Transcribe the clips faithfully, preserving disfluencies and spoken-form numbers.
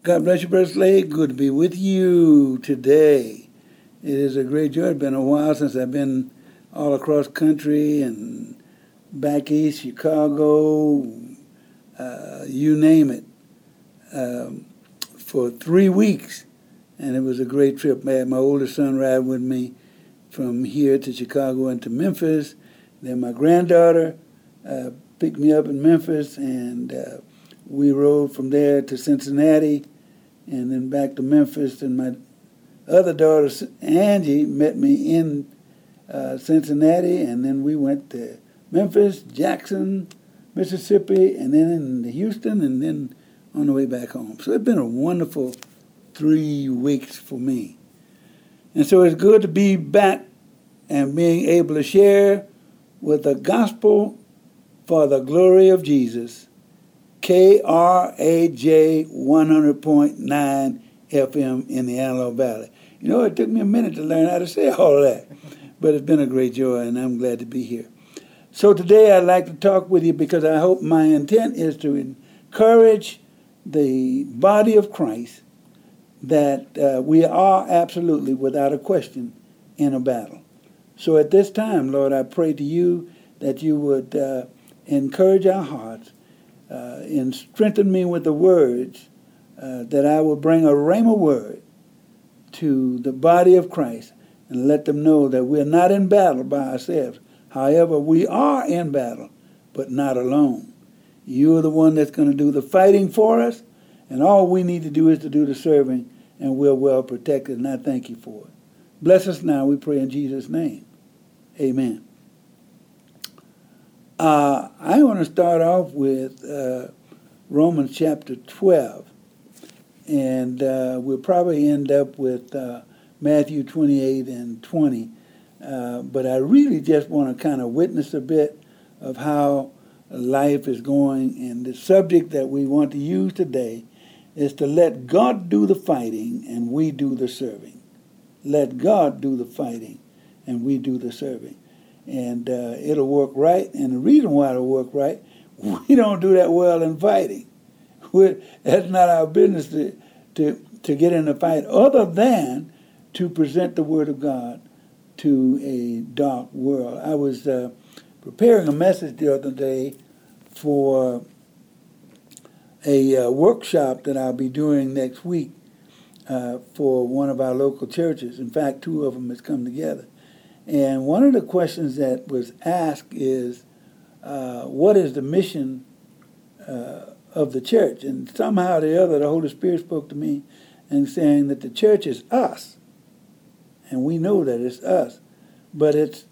God bless you, Brother Slade. Good to be with you today. It is a great joy. It's been a while since I've been all across country and back east, Chicago, uh, you name it, um, for three weeks. And it was a great trip. I had my oldest son ride with me from here to Chicago and to Memphis. Then my granddaughter uh, picked me up in Memphis, and uh, we rode from there to Cincinnati and then back to Memphis. And my other daughter, Angie, met me in uh, Cincinnati, and then we went to Memphis, Jackson, Mississippi, and then in Houston, and then on the way back home. So it's been a wonderful three weeks for me. And so it's good to be back and being able to share with the gospel for the glory of Jesus, K R A J one hundred point nine F M in the Antelope Valley. You know, it took me a minute to learn how to say all of that, but it's been a great joy, and I'm glad to be here. So today I'd like to talk with you because I hope my intent is to encourage the body of Christ that uh, we are absolutely, without a question, in a battle. So at this time, Lord, I pray to you that you would uh, encourage our hearts uh, and strengthen me with the words uh, that I will bring a rhema word to the body of Christ and let them know that we're not in battle by ourselves. However, we are in battle, but not alone. You are the one that's going to do the fighting for us, and all we need to do is to do the serving, and we're well protected, and I thank you for it. Bless us now, we pray in Jesus' name. Amen. Uh, I want to start off with uh, Romans chapter twelve, and uh, we'll probably end up with uh, Matthew twenty-eight and twenty, uh, but I really just want to kind of witness a bit of how life is going, and the subject that we want to use today is to let God do the fighting and we do the serving. Let God do the fighting and we do the serving. And uh, it'll work right. And the reason why it'll work right, we don't do that well in fighting. We're, that's not our business to, to, to get in a fight, other than to present the Word of God to a dark world. I was uh, preparing a message the other day for a uh, workshop that I'll be doing next week uh, for one of our local churches. In fact, two of them has come together. And one of the questions that was asked is, uh, what is the mission uh, of the church? And somehow or the other, the Holy Spirit spoke to me and saying that the church is us. And we know that it's us. But it's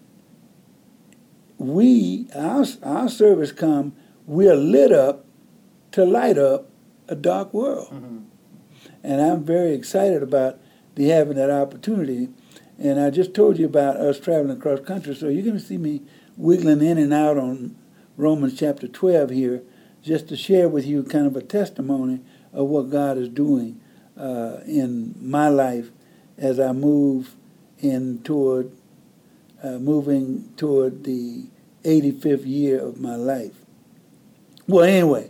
we, our, our service come, we're lit up to light up a dark world. Mm-hmm. And I'm very excited about the having that opportunity. And I just told you about us traveling across country, so you're going to see me wiggling in and out on Romans chapter twelve here, just to share with you kind of a testimony of what God is doing uh, in my life as I move in toward, uh, moving toward the eighty-fifth year of my life. Well, anyway,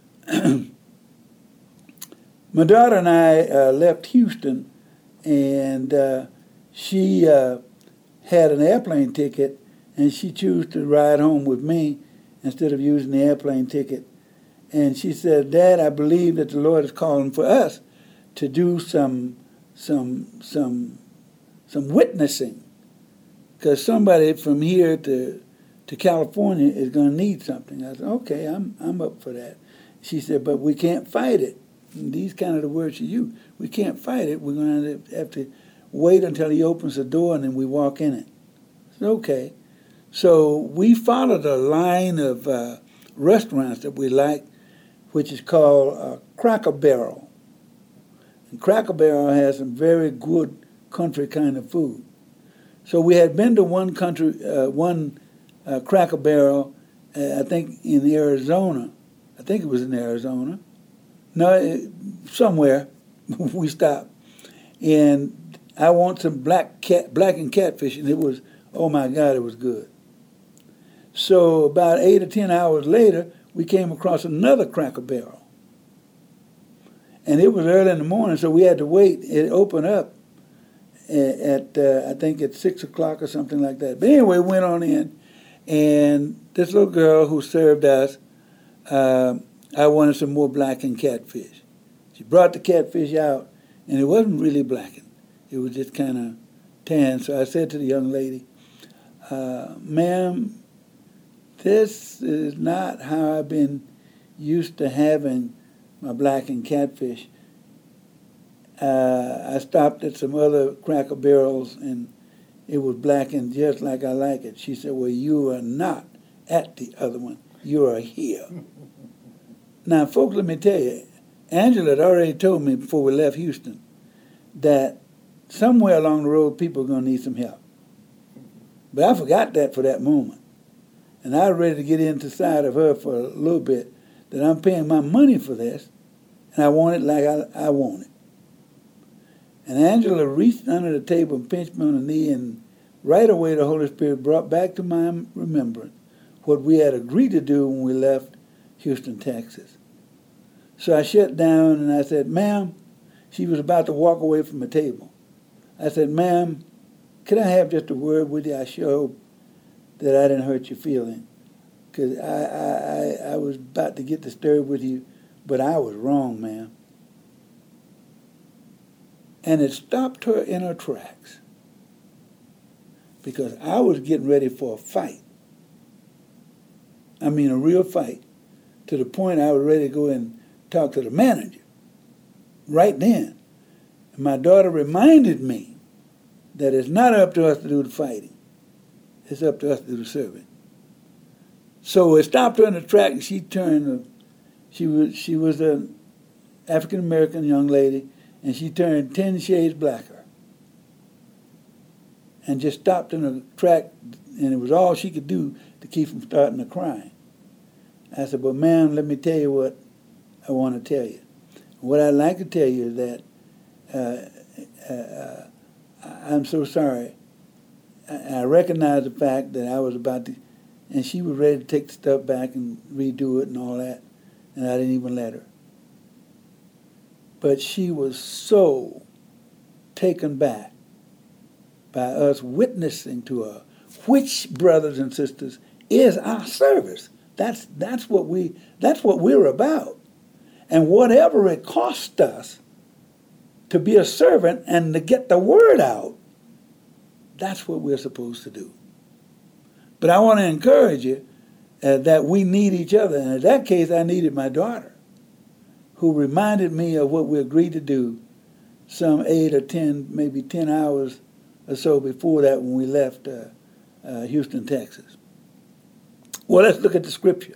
my daughter and I uh, left Houston, and uh, she uh, had an airplane ticket, and she chose to ride home with me instead of using the airplane ticket. And she said, "Dad, I believe that the Lord is calling for us to do some some some some witnessing, because somebody from here to to California is going to need something." I said, "Okay, I'm I'm up for that." She said, "But we can't fight it." And these kind of the words she used. We can't fight it. We're going to have to wait until he opens the door and then we walk in it. I said, okay. So we followed a line of uh, restaurants that we like, which is called uh, Cracker Barrel. And Cracker Barrel has some very good country kind of food. So we had been to one country, uh, one uh, Cracker Barrel, uh, I think in Arizona. I think it was in Arizona. No, it, somewhere we stopped. And I want some black cat, black and catfish, and it was, oh my God, it was good. So about eight or ten hours later, we came across another Cracker Barrel. And it was early in the morning, so we had to wait. It opened up at, at uh, I think at six o'clock or something like that. But anyway, went on in, and this little girl who served us, uh, I wanted some more blackened catfish. She brought the catfish out, and it wasn't really blackened. It was just kind of tan. So I said to the young lady, uh, ma'am, this is not how I've been used to having my blackened catfish. Uh, I stopped at some other Cracker Barrels, and it was blackened just like I like it. She said, well, you are not at the other one. You are here. Now, folks, let me tell you, Angela had already told me before we left Houston that somewhere along the road people are going to need some help. But I forgot that for that moment. And I was ready to get into the side of her for a little bit, that I'm paying my money for this, and I want it like I, I want it. And Angela reached under the table and pinched me on the knee, and right away the Holy Spirit brought back to my remembrance what we had agreed to do when we left Houston, Texas. So I shut down and I said, ma'am, she was about to walk away from the table. I said, ma'am, could I have just a word with you? I sure hope that I didn't hurt your feeling, because I, I, I, I was about to get disturbed with you, but I was wrong, ma'am. And it stopped her in her tracks, because I was getting ready for a fight. I mean, a real fight, to the point I was ready to go and talk to the manager right then. And my daughter reminded me that it's not up to us to do the fighting. It's up to us to do the serving. So it stopped her in the track, and she turned. She was she was an African American young lady, and she turned ten shades blacker, and just stopped in the track, and it was all she could do to keep from starting to cry. I said, "But ma'am, let me tell you what I want to tell you. What I'd like to tell you is that uh, uh, I'm so sorry. I recognize the fact that I was about to," and she was ready to take the stuff back and redo it and all that, and I didn't even let her. But she was so taken back by us witnessing to her, which, brothers and sisters, is our service. That's that's what we that's what we're about. And whatever it costs us to be a servant and to get the word out, that's what we're supposed to do. But I want to encourage you uh, that we need each other. And in that case, I needed my daughter, who reminded me of what we agreed to do some eight or ten, maybe ten hours or so before that when we left uh, uh, Houston, Texas. Well, let's look at the scripture.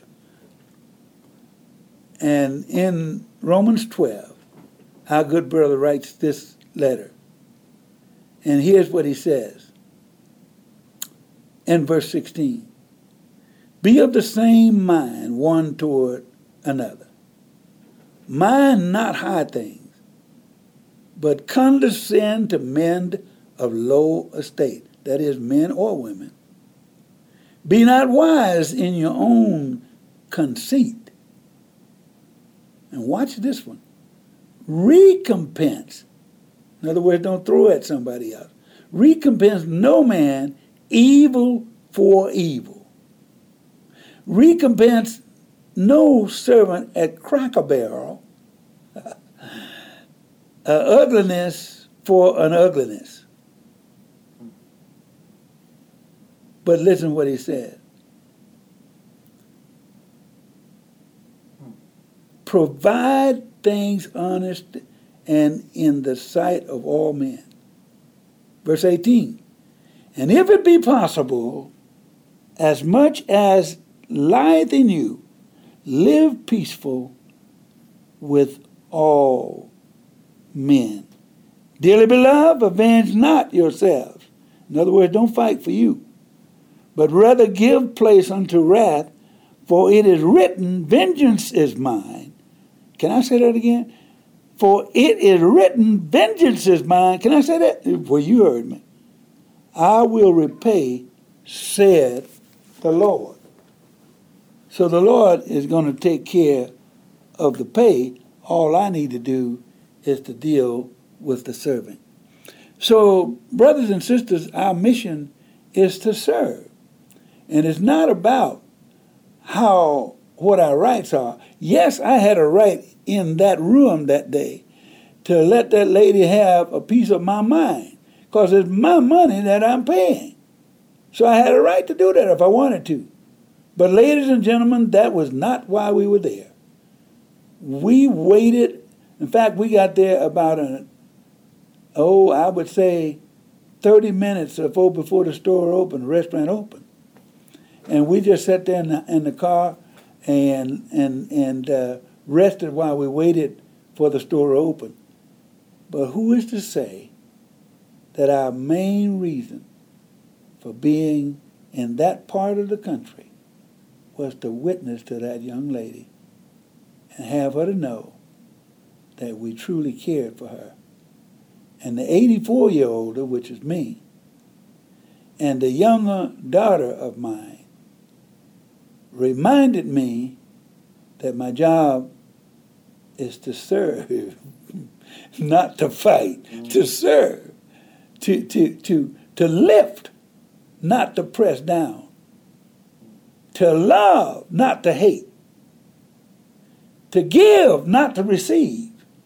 And in Romans twelve, our good brother writes this letter. And here's what he says in verse sixteen. Be of the same mind one toward another. Mind not high things, but condescend to men of low estate, that is, men or women. Be not wise in your own conceit. And watch this one. Recompense. In other words, don't throw at somebody else. Recompense no man evil for evil. Recompense no servant at Cracker Barrel uh, ugliness for an ugliness. But listen what he said. Provide things honest and in the sight of all men. Verse eighteen. And if it be possible, as much as lieth in you, live peaceful with all men. Dearly beloved, avenge not yourselves. In other words, don't fight for you, but rather give place unto wrath, for it is written, vengeance is mine. Can I say that again? For it is written, vengeance is mine. Can I say that? Well, you heard me. I will repay, said the Lord. So the Lord is going to take care of the pay. All I need to do is to deal with the servant. So, brothers and sisters, our mission is to serve. And it's not about how, what our rights are. Yes, I had a right in that room that day to let that lady have a piece of my mind, because it's my money that I'm paying. So I had a right to do that if I wanted to. But ladies and gentlemen, that was not why we were there. We waited. In fact, we got there about, an, oh, I would say thirty minutes or so before the store opened, the restaurant opened. And we just sat there in the, in the car and, and, and uh, rested while we waited for the store to open. But who is to say that our main reason for being in that part of the country was to witness to that young lady and have her to know that we truly cared for her. And the eighty-four-year-older, which is me, and the younger daughter of mine reminded me that my job is to serve, not to fight, mm-hmm. to serve, to, to, to, to lift, not to press down, to love, not to hate, to give, not to receive,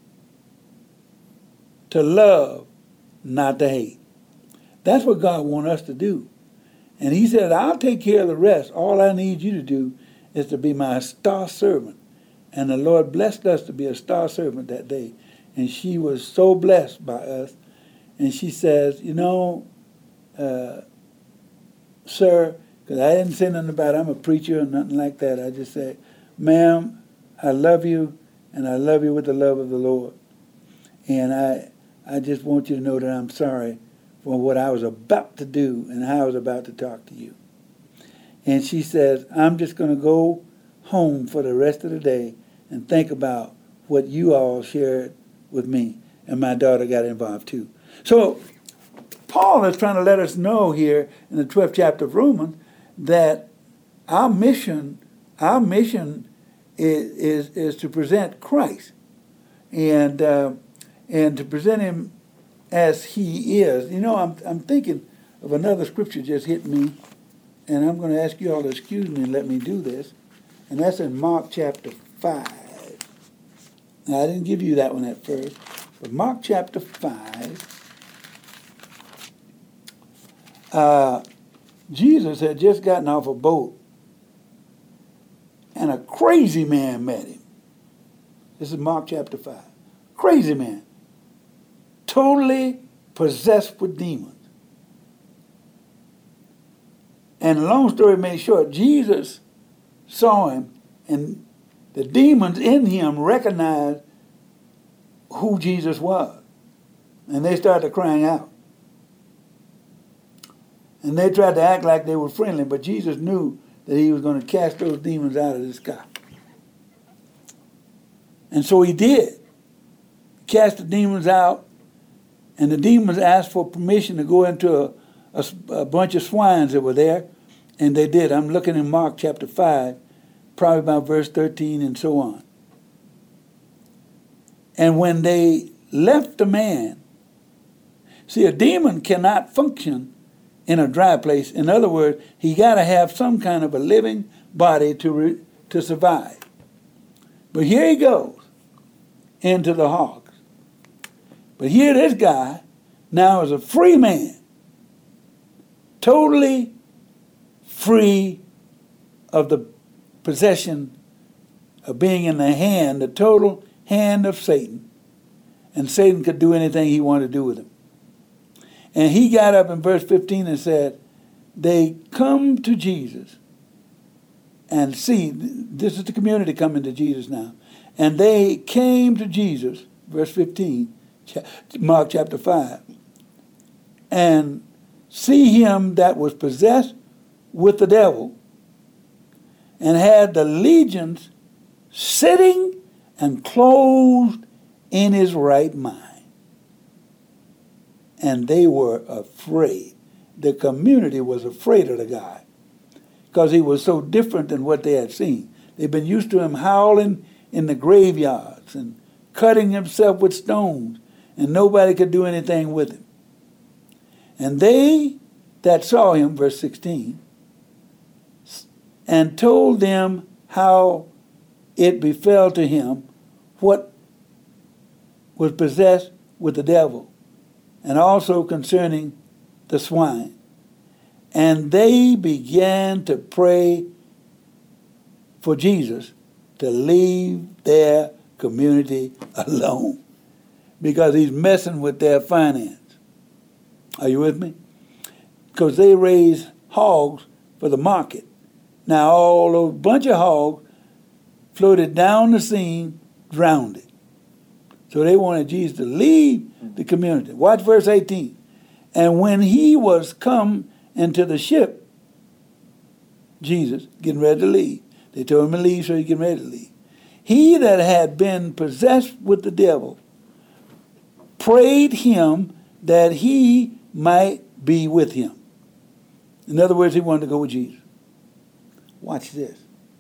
to love, not to hate. That's what God wants us to do. And he said, I'll take care of the rest. All I need you to do is to be my star servant. And the Lord blessed us to be a star servant that day. And she was so blessed by us. And she says, you know, uh, sir, because I didn't say nothing about I'm a preacher or nothing like that. I just said, ma'am, I love you, and I love you with the love of the Lord. And I I just want you to know that I'm sorry for what I was about to do and how I was about to talk to you. And she says, I'm just going to go home for the rest of the day and think about what you all shared with me. And my daughter got involved too. So Paul is trying to let us know here in the twelfth chapter of Romans that our mission, our mission is is, is to present Christ, and uh, and to present him as he is. You know, I'm I'm thinking of another scripture just hit me, and I'm going to ask you all to excuse me and let me do this, and that's in Mark chapter five. Now, I didn't give you that one at first, but Mark chapter five. Uh, Jesus had just gotten off a boat, and a crazy man met him. This is Mark chapter five. Crazy man. Totally possessed with demons. And long story made short, Jesus saw him, and the demons in him recognized who Jesus was. And they started crying out. And they tried to act like they were friendly, but Jesus knew that he was going to cast those demons out of this guy. And so he did. Cast the demons out, and the demons asked for permission to go into a, a, a bunch of swines that were there, and they did. I'm looking in Mark chapter five, probably about verse thirteen and so on. And when they left the man, see, a demon cannot function in a dry place. In other words, he got to have some kind of a living body to re, to survive. But here he goes into the hogs. But here this guy now is a free man, totally free of the possession of being in the hand, the total hand of Satan. And Satan could do anything he wanted to do with him. And he got up in verse fifteen and said, they come to Jesus and see, this is the community coming to Jesus now. And they came to Jesus, verse fifteen, Mark chapter five, and see him that was possessed with the devil and had the legions sitting and clothed in his right mind. And they were afraid. The community was afraid of the guy because he was so different than what they had seen. They'd been used to him howling in the graveyards and cutting himself with stones, and nobody could do anything with him. And they that saw him, verse sixteen, and told them how it befell to him what was possessed with the devil, and also concerning the swine. And they began to pray for Jesus to leave their community alone because he's messing with their finance. Are you with me? Because they raise hogs for the market. Now all those bunch of hogs floated down the scene, drowned it. So they wanted Jesus to leave the community. Watch verse eighteen. And when he was come into the ship, Jesus, getting ready to leave, they told him to leave, so he's getting ready to leave. He that had been possessed with the devil prayed him that he might be with him. In other words, he wanted to go with Jesus. Watch this.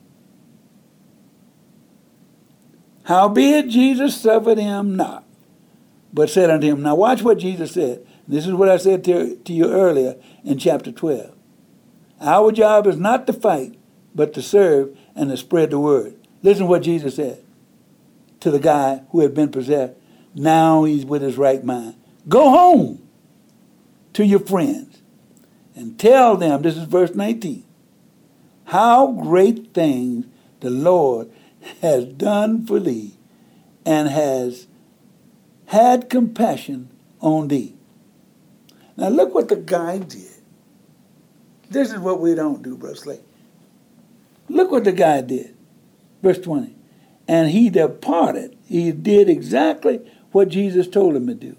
Howbeit Jesus suffered him not, but said unto him, now watch what Jesus said. This is what I said to, to you earlier in chapter twelve. Our job is not to fight, but to serve and to spread the word. Listen to what Jesus said to the guy who had been possessed. Now he's with his right mind. Go home to your friends and tell them, this is verse nineteen, how great things the Lord has done for thee and has had compassion on thee. Now look what the guy did. This is what we don't do, Brother Slade. Look what the guy did. Verse twenty. And he departed. He did exactly what Jesus told him to do.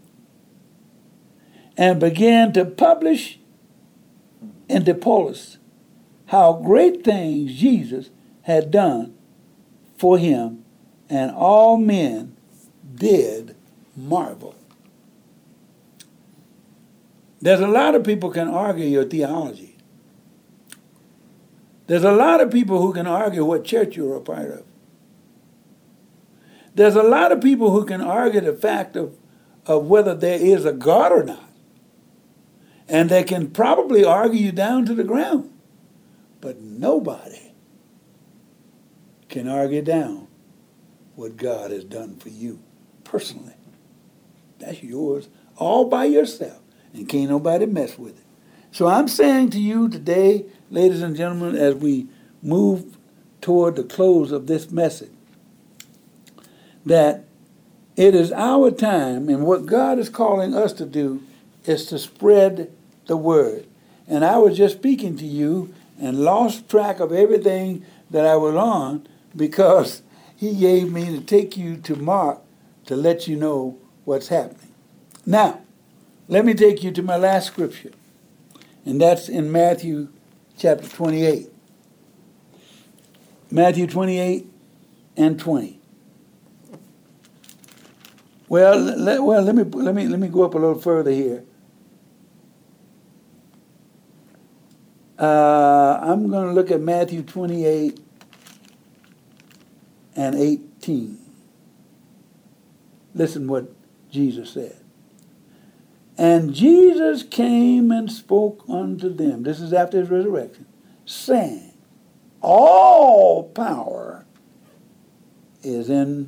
And began to publish in Decapolis how great things Jesus had done for him, and all men did marvel. There's a lot of people can argue your theology. There's a lot of people who can argue what church you're a part of. There's a lot of people who can argue the fact of, of whether there is a God or not. And they can probably argue you down to the ground. But nobody can argue down what God has done for you personally. That's yours all by yourself. And can't nobody mess with it. So I'm saying to you today, ladies and gentlemen, as we move toward the close of this message, that it is our time, and what God is calling us to do is to spread the word. And I was just speaking to you and lost track of everything that I was on because he gave me to take you to Mark to let you know what's happening. Now, let me take you to my last scripture, and that's in Matthew chapter twenty-eight. Matthew twenty-eight and twenty. Well, let, well, let me let me let me go up a little further here. Uh, I'm going to look at Matthew twenty-eight and eighteen. Listen what Jesus said. And Jesus came and spoke unto them. This is after his resurrection, saying, all power is in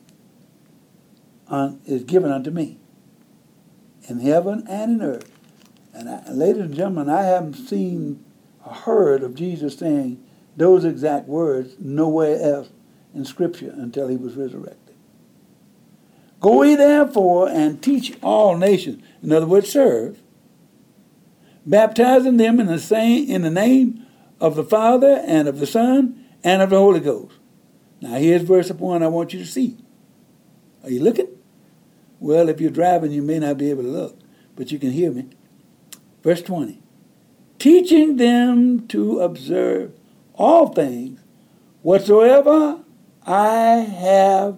un, is given unto me in heaven and in earth. And I, ladies and gentlemen, I haven't seen or heard of Jesus saying those exact words nowhere else in Scripture until he was resurrected. Go ye therefore and teach all nations. In other words, serve. Baptizing them in the same in the name of the Father and of the Son and of the Holy Ghost. Now here's verse one I want you to see. Are you looking? Well, if you're driving, you may not be able to look, but you can hear me. Verse twenty. Teaching them to observe all things whatsoever I have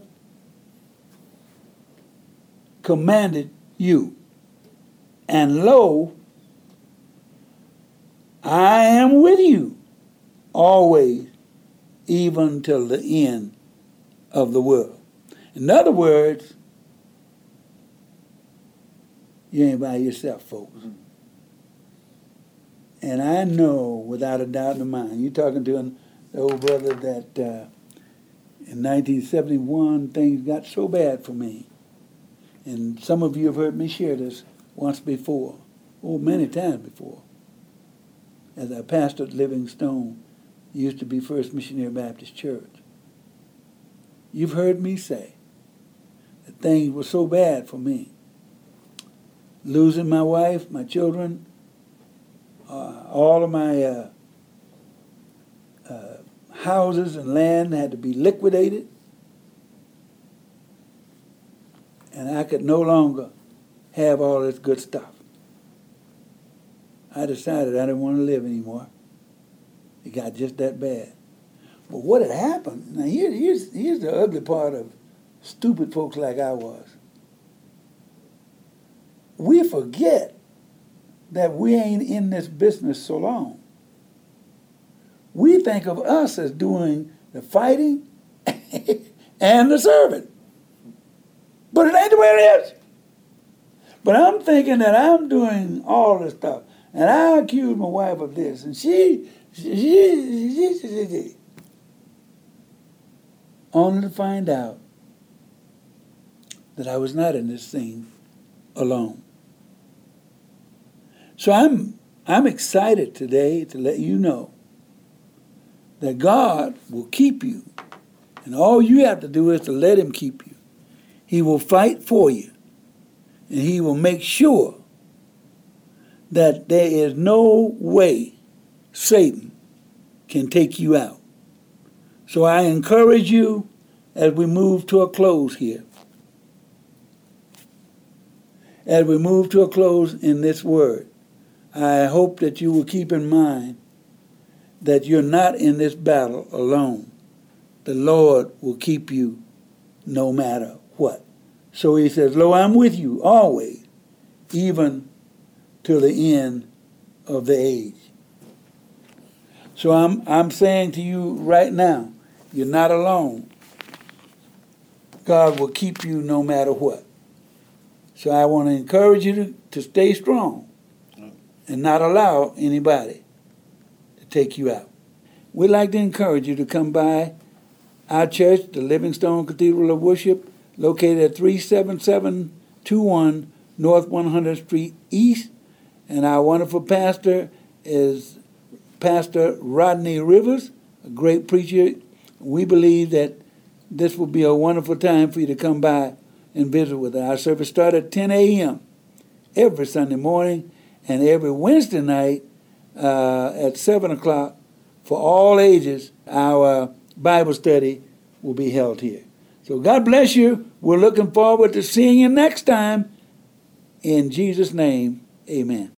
commanded you. And lo, I am with you always, even till the end of the world. In other words, you ain't by yourself, folks. Mm-hmm. And I know, without a doubt in my mind, you're talking to an old brother that uh, in nineteen seventy-one, things got so bad for me. And some of you have heard me share this once before, or many times before. As I pastored Livingstone, used to be First Missionary Baptist Church. You've heard me say that things were so bad for me. Losing my wife, my children, uh, all of my uh, uh, houses and land had to be liquidated. And I could no longer have all this good stuff. I decided I didn't want to live anymore. It got just that bad. But what had happened, now here, here's, here's the ugly part of stupid folks like I was. We forget that we ain't in this business so long. We think of us as doing the fighting and the serving. But it ain't the way it is. But I'm thinking that I'm doing all this stuff. And I accuse my wife of this. And she, she, she, she, she, she. Only to find out that I was not in this thing alone. So I'm, I'm excited today to let you know that God will keep you. And all you have to do is to let him keep you. He will fight for you. And he will make sure that there is no way Satan can take you out. So I encourage you as we move to a close here. As we move to a close in this word, I hope that you will keep in mind that you're not in this battle alone. The Lord will keep you no matter what. So he says, lo, I'm with you always, even to the end of the age. So I'm I'm saying to you right now, you're not alone. God will keep you no matter what. So I want to encourage you to, to stay strong and not allow anybody to take you out. We'd like to encourage you to come by our church, the Livingstone Cathedral of Worship, located at three seven seven two one North one hundredth Street East. And our wonderful pastor is Pastor Rodney Rivers, a great preacher. We believe that this will be a wonderful time for you to come by and visit with us. Our service starts at ten a.m. every Sunday morning and every Wednesday night uh, at seven o'clock for all ages. Our Bible study will be held here. So God bless you. We're looking forward to seeing you next time. In Jesus' name, amen.